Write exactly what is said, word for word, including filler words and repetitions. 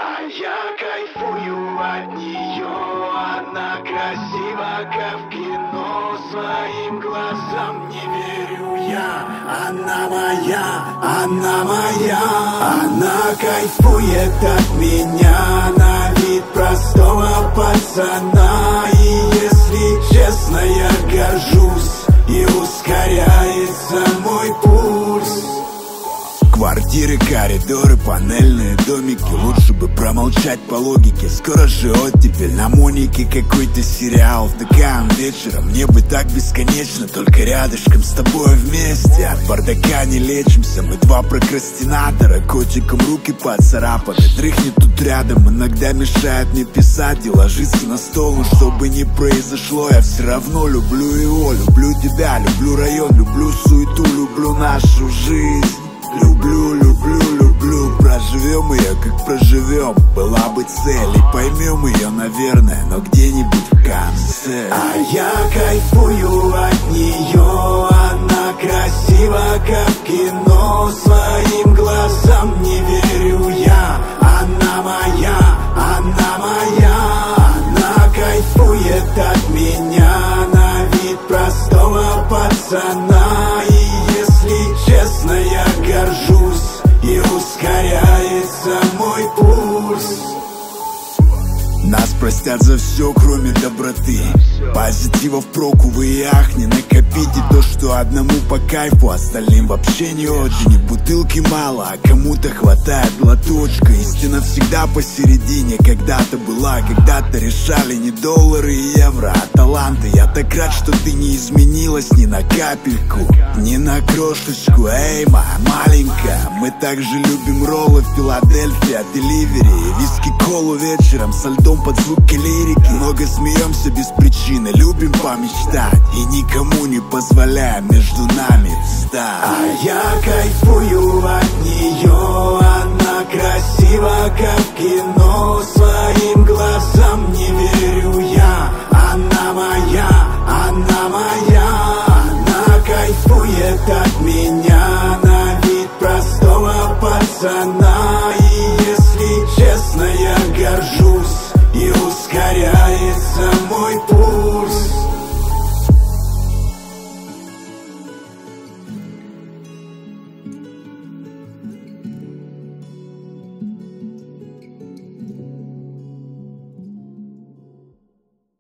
А я кайфую от нее, она красива, как в кино. Своим глазам не верю я. Она моя, она моя. Она кайфует от меня на вид простого пацана. И если честно, я горжусь, и ускоряется мой пульс. Квартиры, коридоры, панельные домики. Лучше бы промолчать по логике. Скоро же оттепель, на Монике какой-то сериал. Втыкаем вечером, мне бы так бесконечно. Только рядышком с тобой вместе. От бардака не лечимся, мы два прокрастинатора. Котиком руки поцарапаны. Дрыхнет тут рядом, иногда мешает мне писать и ложиться на стол. Но что бы ни произошло, я все равно люблю его. Люблю тебя, люблю район, люблю суету, люблю нашу жизнь. Люблю, люблю, люблю. Проживем ее, как проживем. Была бы цель, и поймем ее, наверное, но где-нибудь в конце. А я кайфую от нее, она красива, как в кино. Своим глазам не верю я. Она моя, она моя. Она кайфует от меня на вид простого пацана. И если честно, я горжусь, и ускоряется мой пульс. Нас простят за все, кроме доброты. Позитива впроку вы и ах, не накопите то, что одному по кайфу, остальным вообще не очень. И бутылки мало, а кому-то хватает глоточка. Истина всегда посередине. Когда-то была, когда-то решали не доллары и евро, а таланты. Я так рад, что ты не изменилась ни на капельку, ни на крошечку. Эй, моя маленькая, мы также любим роллы в Филадельфии от Деливери и виски-колу вечером со льдом под звуки лирики. Много смеемся без причины, любим помечтать и никому не позволяем между нами встать. А я кайфую от нее, она красива, как в кино. Своим глазам не верю я. Она моя, она моя. Она кайфует от меня на вид простого пацана.